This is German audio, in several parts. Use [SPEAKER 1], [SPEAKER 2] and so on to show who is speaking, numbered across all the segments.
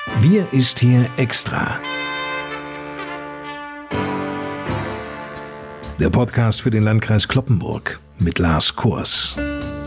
[SPEAKER 1] Wir ist hier extra. Der Podcast für den Landkreis Cloppenburg mit Lars Kurs.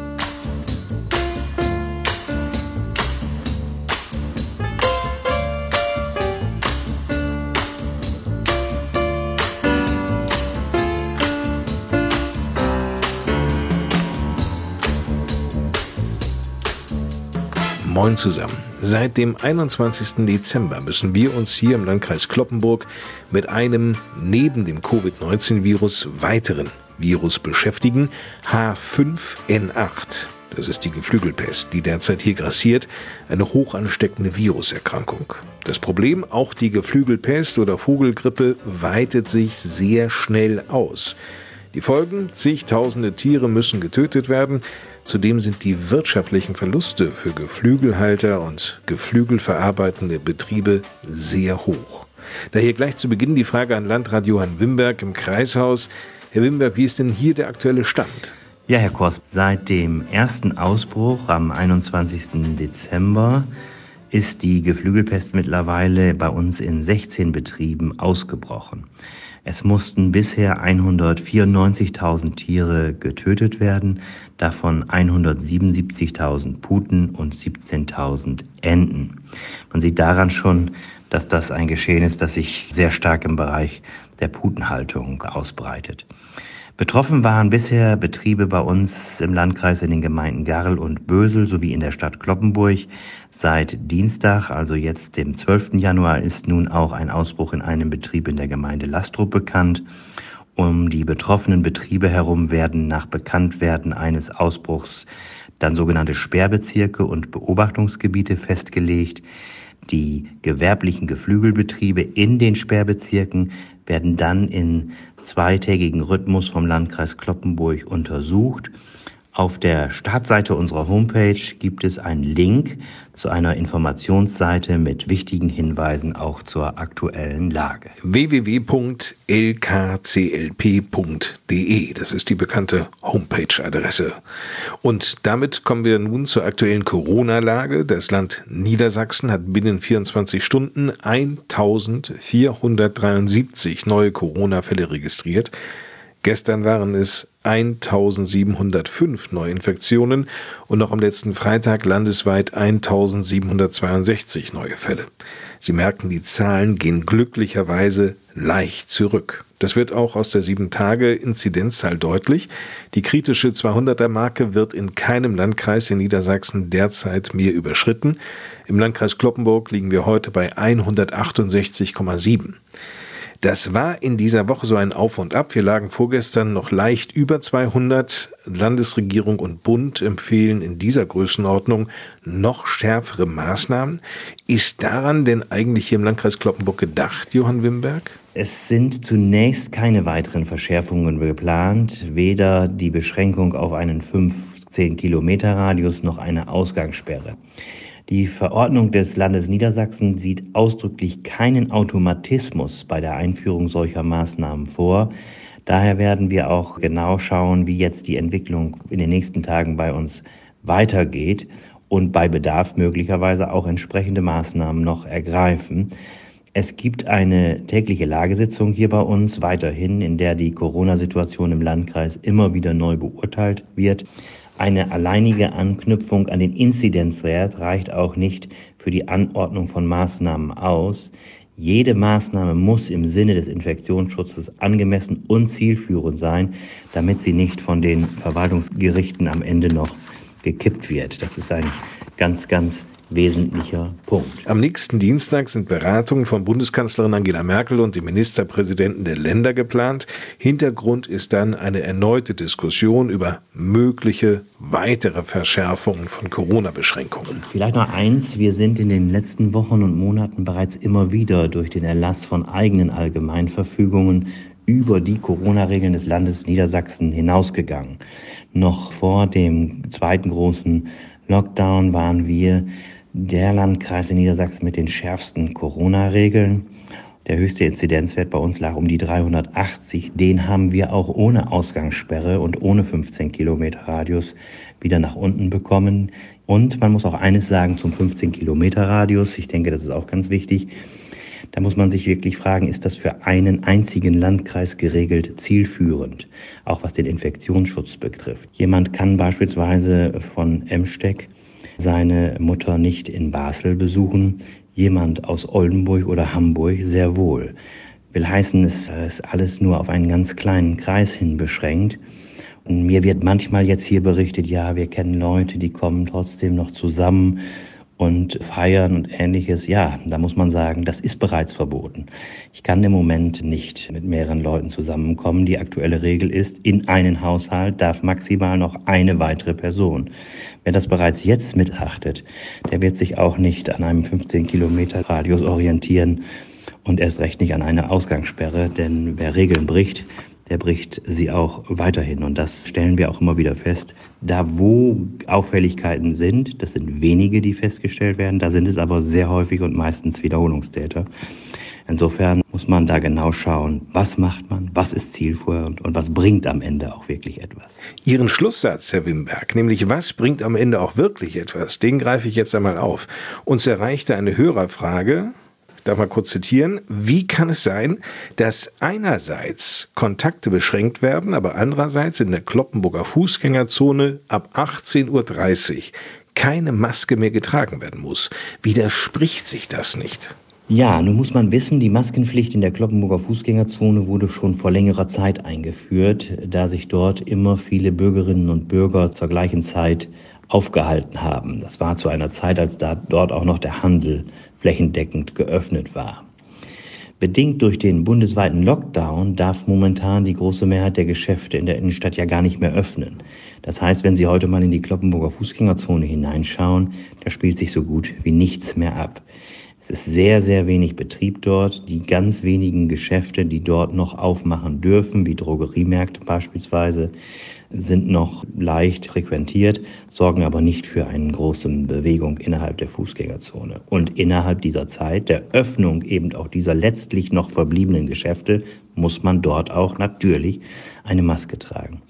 [SPEAKER 1] Moin zusammen. Seit dem 21. Dezember müssen wir uns hier im Landkreis Cloppenburg mit einem neben dem Covid-19-Virus weiteren Virus beschäftigen, H5N8. Das ist die Geflügelpest, die derzeit hier grassiert, eine hoch ansteckende Viruserkrankung. Das Problem, auch die Geflügelpest oder Vogelgrippe weitet sich sehr schnell aus. Die Folgen, zigtausende Tiere müssen getötet werden. Zudem sind die wirtschaftlichen Verluste für Geflügelhalter und geflügelverarbeitende Betriebe sehr hoch. Daher gleich zu Beginn die Frage an Landrat Johann Wimberg im Kreishaus. Herr Wimberg, wie ist denn hier der aktuelle Stand?
[SPEAKER 2] Ja, Herr Kors, seit dem ersten Ausbruch am 21. Dezember ist die Geflügelpest mittlerweile bei uns in 16 Betrieben ausgebrochen. Es mussten bisher 194.000 Tiere getötet werden, davon 177.000 Puten und 17.000 Enten. Man sieht daran schon, dass das ein Geschehen ist, das sich sehr stark im Bereich der Putenhaltung ausbreitet. Betroffen waren bisher Betriebe bei uns im Landkreis in den Gemeinden Garl und Bösel sowie in der Stadt Cloppenburg. Seit Dienstag, also jetzt dem 12. Januar, ist nun auch ein Ausbruch in einem Betrieb in der Gemeinde Lastrup bekannt. Um die betroffenen Betriebe herum werden nach Bekanntwerden eines Ausbruchs dann sogenannte Sperrbezirke und Beobachtungsgebiete festgelegt. Die gewerblichen Geflügelbetriebe in den Sperrbezirken werden dann in zweitägigen Rhythmus vom Landkreis Cloppenburg untersucht. Auf der Startseite unserer Homepage gibt es einen Link zu einer Informationsseite mit wichtigen Hinweisen auch zur aktuellen Lage.
[SPEAKER 1] www.lkclp.de, das ist die bekannte Homepage-Adresse. Und damit kommen wir nun zur aktuellen Corona-Lage. Das Land Niedersachsen hat binnen 24 Stunden 1473 neue Corona-Fälle registriert. Gestern waren es 1705 Neuinfektionen und noch am letzten Freitag landesweit 1762 neue Fälle. Sie merken, die Zahlen gehen glücklicherweise leicht zurück. Das wird auch aus der 7-Tage-Inzidenzzahl deutlich. Die kritische 200er-Marke wird in keinem Landkreis in Niedersachsen derzeit mehr überschritten. Im Landkreis Cloppenburg liegen wir heute bei 168,7. Das war in dieser Woche so ein Auf und Ab. Wir lagen vorgestern noch leicht über 200. Landesregierung und Bund empfehlen in dieser Größenordnung noch schärfere Maßnahmen. Ist daran denn eigentlich hier im Landkreis Cloppenburg gedacht, Johann Wimberg?
[SPEAKER 2] Es sind zunächst keine weiteren Verschärfungen geplant, weder die Beschränkung auf einen 15-Kilometer-Radius noch eine Ausgangssperre. Die Verordnung des Landes Niedersachsen sieht ausdrücklich keinen Automatismus bei der Einführung solcher Maßnahmen vor. Daher werden wir auch genau schauen, wie jetzt die Entwicklung in den nächsten Tagen bei uns weitergeht und bei Bedarf möglicherweise auch entsprechende Maßnahmen noch ergreifen. Es gibt eine tägliche Lagesitzung hier bei uns weiterhin, in der die Corona-Situation im Landkreis immer wieder neu beurteilt wird. Eine alleinige Anknüpfung an den Inzidenzwert reicht auch nicht für die Anordnung von Maßnahmen aus. Jede Maßnahme muss im Sinne des Infektionsschutzes angemessen und zielführend sein, damit sie nicht von den Verwaltungsgerichten am Ende noch gekippt wird. Das ist ein ganz wesentlicher Punkt.
[SPEAKER 1] Am nächsten Dienstag sind Beratungen von Bundeskanzlerin Angela Merkel und dem Ministerpräsidenten der Länder geplant. Hintergrund ist dann eine erneute Diskussion über mögliche weitere Verschärfungen von Corona-Beschränkungen.
[SPEAKER 2] Vielleicht noch eins, wir sind in den letzten Wochen und Monaten bereits immer wieder durch den Erlass von eigenen Allgemeinverfügungen über die Corona-Regeln des Landes Niedersachsen hinausgegangen. Noch vor dem zweiten großen Lockdown waren wir der Landkreis in Niedersachsen mit den schärfsten Corona-Regeln. Der höchste Inzidenzwert bei uns lag um die 380. Den haben wir auch ohne Ausgangssperre und ohne 15 Kilometer Radius wieder nach unten bekommen. Und man muss auch eines sagen zum 15 Kilometer Radius. Ich denke, das ist auch ganz wichtig. Da muss man sich wirklich fragen, ist das für einen einzigen Landkreis geregelt zielführend, auch was den Infektionsschutz betrifft. Jemand kann beispielsweise von Emsteck seine Mutter nicht in Basel besuchen, jemand aus Oldenburg oder Hamburg sehr wohl. Will heißen, es ist alles nur auf einen ganz kleinen Kreis hin beschränkt. Und mir wird manchmal jetzt hier berichtet, ja, wir kennen Leute, die kommen trotzdem noch zusammen und feiern und Ähnliches. Ja, da muss man sagen, das ist bereits verboten. Ich kann im Moment nicht mit mehreren Leuten zusammenkommen. Die aktuelle Regel ist, in einen Haushalt darf maximal noch eine weitere Person. Wer das bereits jetzt missachtet, der wird sich auch nicht an einem 15 Kilometer Radius orientieren und erst recht nicht an einer Ausgangssperre, denn wer Regeln bricht, der bricht sie auch weiterhin. Und das stellen wir auch immer wieder fest. Da, wo Auffälligkeiten sind, das sind wenige, die festgestellt werden, da sind es aber sehr häufig und meistens Wiederholungstäter. Insofern muss man da genau schauen, was macht man, was ist zielführend und was bringt am Ende auch wirklich etwas.
[SPEAKER 1] Ihren Schlusssatz, Herr Wimberg, nämlich was bringt am Ende auch wirklich etwas, den greife ich jetzt einmal auf. Uns erreichte eine Hörerfrage, ich darf mal kurz zitieren: Wie kann es sein, dass einerseits Kontakte beschränkt werden, aber andererseits in der Cloppenburger Fußgängerzone ab 18:30 Uhr keine Maske mehr getragen werden muss? Widerspricht sich das nicht?
[SPEAKER 2] Ja, nun muss man wissen, die Maskenpflicht in der Cloppenburger Fußgängerzone wurde schon vor längerer Zeit eingeführt, da sich dort immer viele Bürgerinnen und Bürger zur gleichen Zeit aufgehalten haben. Das war zu einer Zeit, als dort auch noch der Handel flächendeckend geöffnet war. Bedingt durch den bundesweiten Lockdown darf momentan die große Mehrheit der Geschäfte in der Innenstadt ja gar nicht mehr öffnen. Das heißt, wenn Sie heute mal in die Cloppenburger Fußgängerzone hineinschauen, da spielt sich so gut wie nichts mehr ab. Es ist sehr, sehr wenig Betrieb dort. Die ganz wenigen Geschäfte, die dort noch aufmachen dürfen, wie Drogeriemärkte beispielsweise, sind noch leicht frequentiert, sorgen aber nicht für eine große Bewegung innerhalb der Fußgängerzone. Und innerhalb dieser Zeit, der Öffnung eben auch dieser letztlich noch verbliebenen Geschäfte, muss man dort auch natürlich eine Maske tragen.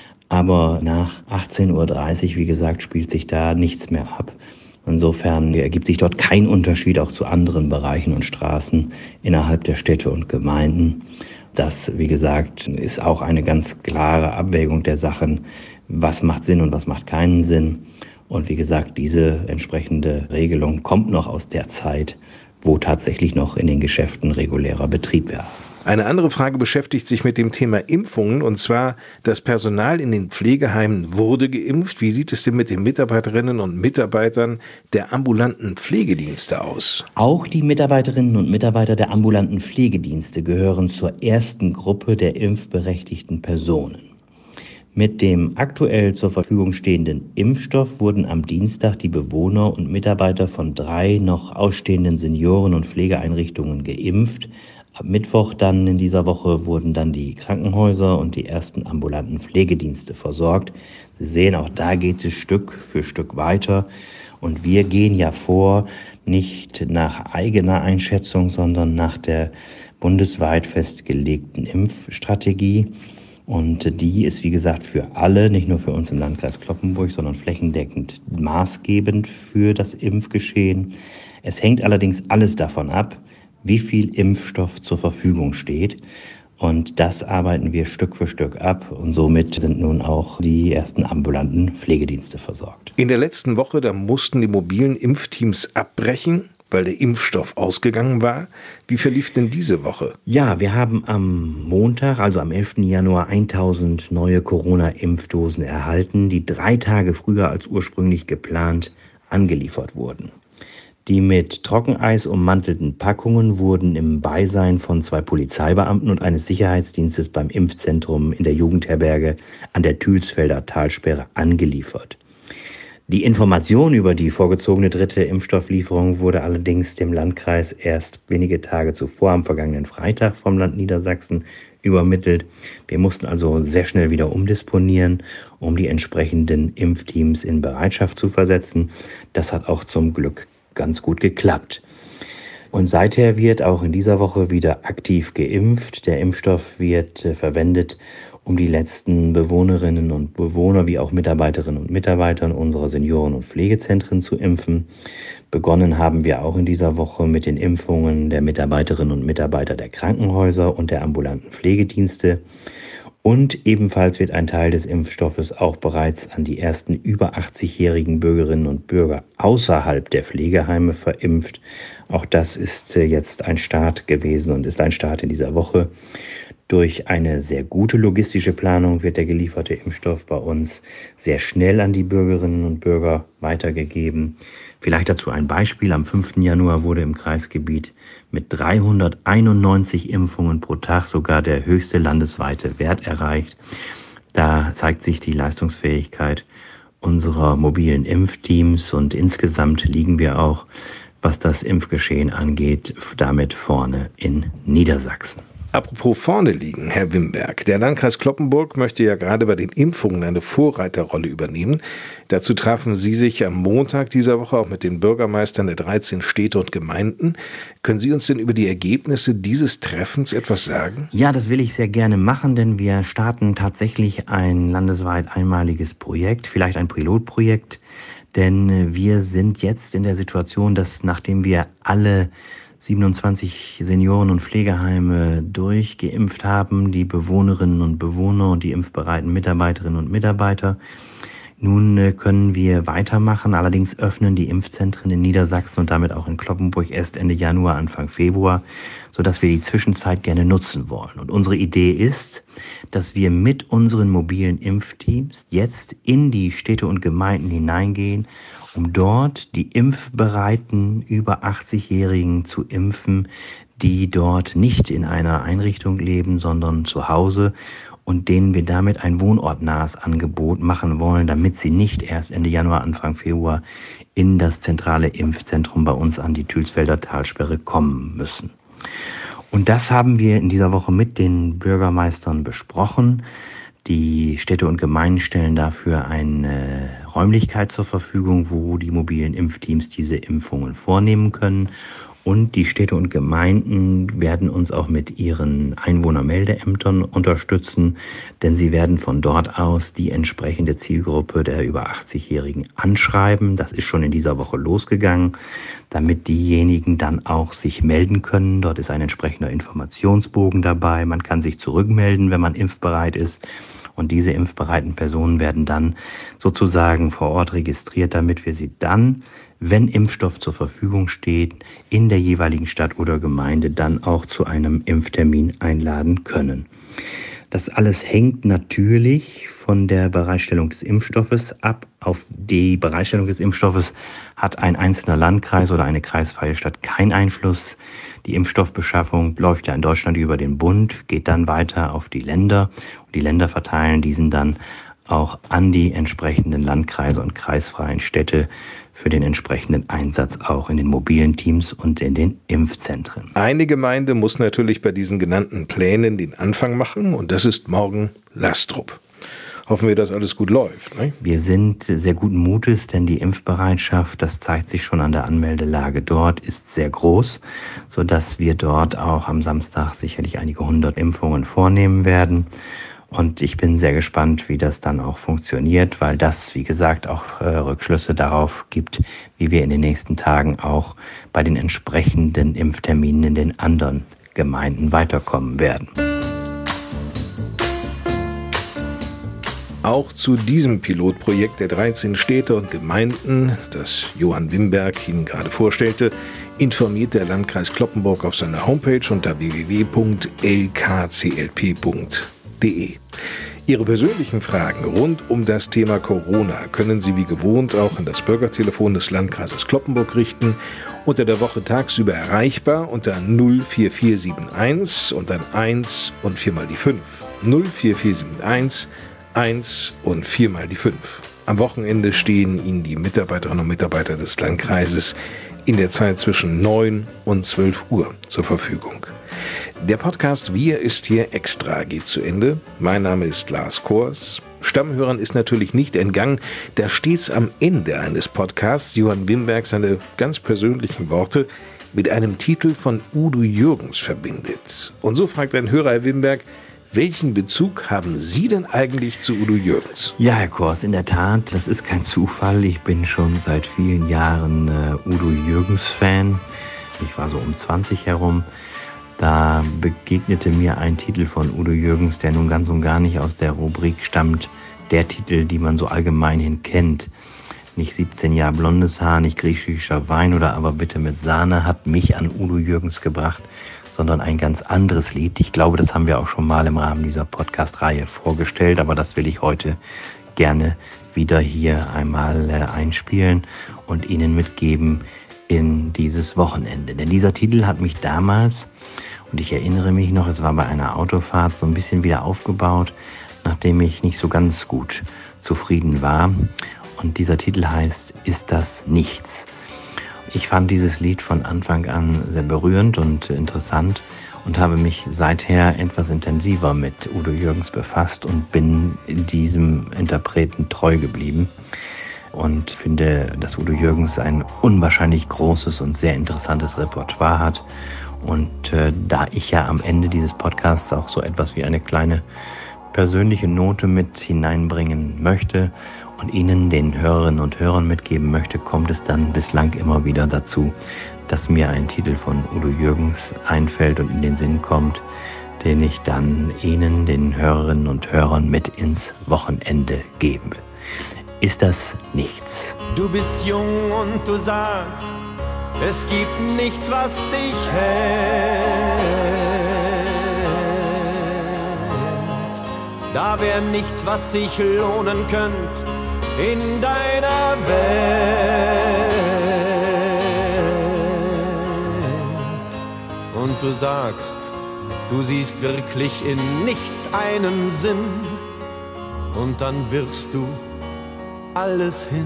[SPEAKER 2] Aber nach 18:30 Uhr, wie gesagt, spielt sich da nichts mehr ab. Insofern ergibt sich dort kein Unterschied auch zu anderen Bereichen und Straßen innerhalb der Städte und Gemeinden. Das, wie gesagt, ist auch eine ganz klare Abwägung der Sachen, was macht Sinn und was macht keinen Sinn. Und wie gesagt, diese entsprechende Regelung kommt noch aus der Zeit, wo tatsächlich noch in den Geschäften regulärer Betrieb war.
[SPEAKER 1] Eine andere Frage beschäftigt sich mit dem Thema Impfungen, und zwar: Das Personal in den Pflegeheimen wurde geimpft. Wie sieht es denn mit den Mitarbeiterinnen und Mitarbeitern der ambulanten Pflegedienste aus?
[SPEAKER 2] Auch die Mitarbeiterinnen und Mitarbeiter der ambulanten Pflegedienste gehören zur ersten Gruppe der impfberechtigten Personen. Mit dem aktuell zur Verfügung stehenden Impfstoff wurden am Dienstag die Bewohner und Mitarbeiter von 3 noch ausstehenden Senioren- und Pflegeeinrichtungen geimpft. Ab Mittwoch dann in dieser Woche wurden dann die Krankenhäuser und die ersten ambulanten Pflegedienste versorgt. Sie sehen, auch da geht es Stück für Stück weiter. Und wir gehen ja vor, nicht nach eigener Einschätzung, sondern nach der bundesweit festgelegten Impfstrategie. Und die ist, wie gesagt, für alle, nicht nur für uns im Landkreis Cloppenburg, sondern flächendeckend maßgebend für das Impfgeschehen. Es hängt allerdings alles davon ab, wie viel Impfstoff zur Verfügung steht. Und das arbeiten wir Stück für Stück ab. Und somit sind nun auch die ersten ambulanten Pflegedienste versorgt.
[SPEAKER 1] In der letzten Woche, da mussten die mobilen Impfteams abbrechen, weil der Impfstoff ausgegangen war. Wie verlief denn diese Woche?
[SPEAKER 2] Ja, wir haben am Montag, also am 11. Januar, 1000 neue Corona-Impfdosen erhalten, die 3 Tage früher als ursprünglich geplant angeliefert wurden. Die mit Trockeneis ummantelten Packungen wurden im Beisein von 2 Polizeibeamten und eines Sicherheitsdienstes beim Impfzentrum in der Jugendherberge an der Thülsfelder Talsperre angeliefert. Die Information über die vorgezogene 3. Impfstofflieferung wurde allerdings dem Landkreis erst wenige Tage zuvor, am vergangenen Freitag, vom Land Niedersachsen übermittelt. Wir mussten also sehr schnell wieder umdisponieren, um die entsprechenden Impfteams in Bereitschaft zu versetzen. Das hat auch zum Glück ganz gut geklappt. Und seither wird auch in dieser Woche wieder aktiv geimpft. Der Impfstoff wird verwendet, um die letzten Bewohnerinnen und Bewohner wie auch Mitarbeiterinnen und Mitarbeiter unserer Senioren- und Pflegezentren zu impfen. Begonnen haben wir auch in dieser Woche mit den Impfungen der Mitarbeiterinnen und Mitarbeiter der Krankenhäuser und der ambulanten Pflegedienste. Und ebenfalls wird ein Teil des Impfstoffes auch bereits an die ersten über 80-jährigen Bürgerinnen und Bürger außerhalb der Pflegeheime verimpft. Auch das ist jetzt ein Start gewesen und ist ein Start in dieser Woche. Durch eine sehr gute logistische Planung wird der gelieferte Impfstoff bei uns sehr schnell an die Bürgerinnen und Bürger weitergegeben. Vielleicht dazu ein Beispiel. Am 5. Januar wurde im Kreisgebiet mit 391 Impfungen pro Tag sogar der höchste landesweite Wert erreicht. Da zeigt sich die Leistungsfähigkeit unserer mobilen Impfteams und insgesamt liegen wir auch, was das Impfgeschehen angeht, damit vorne in Niedersachsen.
[SPEAKER 1] Apropos vorne liegen, Herr Wimberg. Der Landkreis Cloppenburg möchte ja gerade bei den Impfungen eine Vorreiterrolle übernehmen. Dazu trafen Sie sich am Montag dieser Woche auch mit den Bürgermeistern der 13 Städte und Gemeinden. Können Sie uns denn über die Ergebnisse dieses Treffens etwas sagen?
[SPEAKER 2] Ja, das will ich sehr gerne machen, denn wir starten tatsächlich ein landesweit einmaliges Projekt, vielleicht ein Pilotprojekt. Denn wir sind jetzt in der Situation, dass nachdem wir alle 27 Senioren- und Pflegeheime durchgeimpft haben, die Bewohnerinnen und Bewohner und die impfbereiten Mitarbeiterinnen und Mitarbeiter. Nun können wir weitermachen, allerdings öffnen die Impfzentren in Niedersachsen und damit auch in Cloppenburg erst Ende Januar, Anfang Februar, sodass wir die Zwischenzeit gerne nutzen wollen. Und unsere Idee ist, dass wir mit unseren mobilen Impfteams jetzt in die Städte und Gemeinden hineingehen, um dort die impfbereiten über 80-Jährigen zu impfen, die dort nicht in einer Einrichtung leben, sondern zu Hause und denen wir damit ein wohnortnahes Angebot machen wollen, damit sie nicht erst Ende Januar, Anfang Februar in das zentrale Impfzentrum bei uns an die Tülsfelder Talsperre kommen müssen. Und das haben wir in dieser Woche mit den Bürgermeistern besprochen. Die Städte und Gemeinden stellen dafür eine Räumlichkeit zur Verfügung, wo die mobilen Impfteams diese Impfungen vornehmen können. Und die Städte und Gemeinden werden uns auch mit ihren Einwohnermeldeämtern unterstützen, denn sie werden von dort aus die entsprechende Zielgruppe der über 80-Jährigen anschreiben. Das ist schon in dieser Woche losgegangen, damit diejenigen dann auch sich melden können. Dort ist ein entsprechender Informationsbogen dabei. Man kann sich zurückmelden, wenn man impfbereit ist. Und diese impfbereiten Personen werden dann sozusagen vor Ort registriert, damit wir sie dann, wenn Impfstoff zur Verfügung steht, in der jeweiligen Stadt oder Gemeinde dann auch zu einem Impftermin einladen können. Das alles hängt natürlich von der Bereitstellung des Impfstoffes ab. Auf die Bereitstellung des Impfstoffes hat ein einzelner Landkreis oder eine kreisfreie Stadt keinen Einfluss. Die Impfstoffbeschaffung läuft ja in Deutschland über den Bund, geht dann weiter auf die Länder. Und die Länder verteilen diesen dann auch an die entsprechenden Landkreise und kreisfreien Städte für den entsprechenden Einsatz auch in den mobilen Teams und in den Impfzentren.
[SPEAKER 1] Eine Gemeinde muss natürlich bei diesen genannten Plänen den Anfang machen und das ist morgen Lastrup. Hoffen wir, dass alles gut läuft. Ne?
[SPEAKER 2] Wir sind sehr guten Mutes, denn die Impfbereitschaft, das zeigt sich schon an der Anmeldelage dort, ist sehr groß, sodass wir dort auch am Samstag sicherlich einige 100 Impfungen vornehmen werden. Und ich bin sehr gespannt, wie das dann auch funktioniert, weil das, wie gesagt, auch Rückschlüsse darauf gibt, wie wir in den nächsten Tagen auch bei den entsprechenden Impfterminen in den anderen Gemeinden weiterkommen werden.
[SPEAKER 1] Auch zu diesem Pilotprojekt der 13 Städte und Gemeinden, das Johann Wimberg Ihnen gerade vorstellte, informiert der Landkreis Cloppenburg auf seiner Homepage unter www.lkclp.de. Ihre persönlichen Fragen rund um das Thema Corona können Sie wie gewohnt auch an das Bürgertelefon des Landkreises Cloppenburg richten. Unter der Woche tagsüber erreichbar unter 04471 und dann 1 und 4 mal die 5. 04471 1 und 4 mal die 5. Am Wochenende stehen Ihnen die Mitarbeiterinnen und Mitarbeiter des Landkreises in der Zeit zwischen 9 und 12 Uhr zur Verfügung. Der Podcast Wir ist hier extra geht zu Ende. Mein Name ist Lars Kors. Stammhörern ist natürlich nicht entgangen, dass stets am Ende eines Podcasts Johann Wimberg seine ganz persönlichen Worte mit einem Titel von Udo Jürgens verbindet. Und so fragt ein Hörer, Herr Wimberg, welchen Bezug haben Sie denn eigentlich zu Udo Jürgens?
[SPEAKER 2] Ja, Herr Kors, in der Tat, das ist kein Zufall. Ich bin schon seit vielen Jahren Udo Jürgens-Fan. Ich war so um 20 herum. Da begegnete mir ein Titel von Udo Jürgens, der nun ganz und gar nicht aus der Rubrik stammt, der Titel, die man so allgemeinhin kennt. Nicht 17 Jahre blondes Haar, nicht griechischer Wein oder aber bitte mit Sahne hat mich an Udo Jürgens gebracht, sondern ein ganz anderes Lied. Ich glaube, das haben wir auch schon mal im Rahmen dieser Podcast-Reihe vorgestellt, aber das will ich heute gerne wieder hier einmal einspielen und Ihnen mitgeben in dieses Wochenende. Denn dieser Titel hat mich damals, und ich erinnere mich noch, es war bei einer Autofahrt so ein bisschen wieder aufgebaut, nachdem ich nicht so ganz gut zufrieden war. Und dieser Titel heißt Ist das nichts? Ich fand dieses Lied von Anfang an sehr berührend und interessant und habe mich seither etwas intensiver mit Udo Jürgens befasst und bin diesem Interpreten treu geblieben und finde, dass Udo Jürgens ein unwahrscheinlich großes und sehr interessantes Repertoire hat. Und da ich ja am Ende dieses Podcasts auch so etwas wie eine kleine persönliche Note mit hineinbringen möchte und Ihnen, den Hörerinnen und Hörern, mitgeben möchte, kommt es dann bislang immer wieder dazu, dass mir ein Titel von Udo Jürgens einfällt und in den Sinn kommt, den ich dann Ihnen, den Hörerinnen und Hörern, mit ins Wochenende geben will. Ist das nichts?
[SPEAKER 3] Du bist jung und du sagst, es gibt nichts, was dich hält. Da wär nichts, was sich lohnen könnt in deiner Welt. Und du sagst, du siehst wirklich in nichts einen Sinn. Und dann wirfst du alles hin.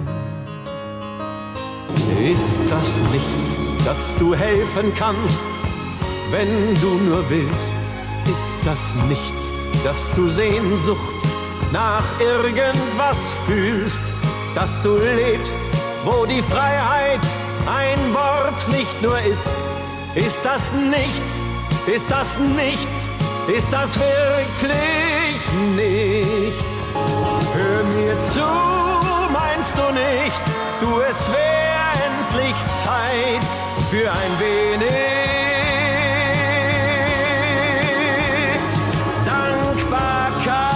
[SPEAKER 3] Ist das nichts, dass du helfen kannst, wenn du nur willst? Ist das nichts, dass du Sehnsucht nach irgendwas fühlst? Dass du lebst, wo die Freiheit ein Wort nicht nur ist? Ist das nichts? Ist das nichts? Ist das wirklich nichts? Hör mir zu, meinst du nicht, du, es wär endlich Zeit für ein wenig Dankbarkeit.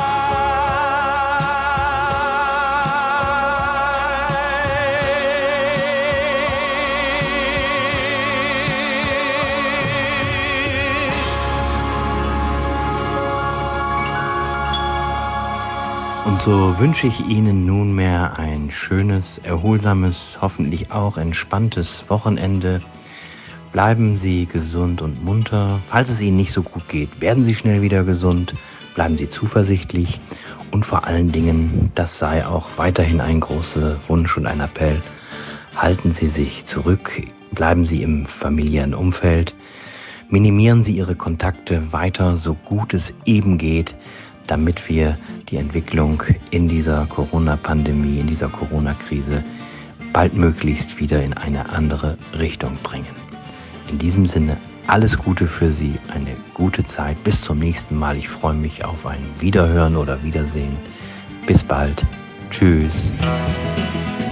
[SPEAKER 2] Und so wünsche ich Ihnen nunmehr ein schönes, erholsames, hoffentlich auch entspanntes Wochenende. Bleiben Sie gesund und munter. Falls es Ihnen nicht so gut geht, werden Sie schnell wieder gesund. Bleiben Sie zuversichtlich. Und vor allen Dingen, das sei auch weiterhin ein großer Wunsch und ein Appell, halten Sie sich zurück. Bleiben Sie im familiären Umfeld. Minimieren Sie Ihre Kontakte weiter, so gut es eben geht, damit wir die Entwicklung in dieser Corona-Pandemie, in dieser Corona-Krise baldmöglichst wieder in eine andere Richtung bringen. In diesem Sinne, alles Gute für Sie, eine gute Zeit. Bis zum nächsten Mal. Ich freue mich auf ein Wiederhören oder Wiedersehen. Bis bald. Tschüss.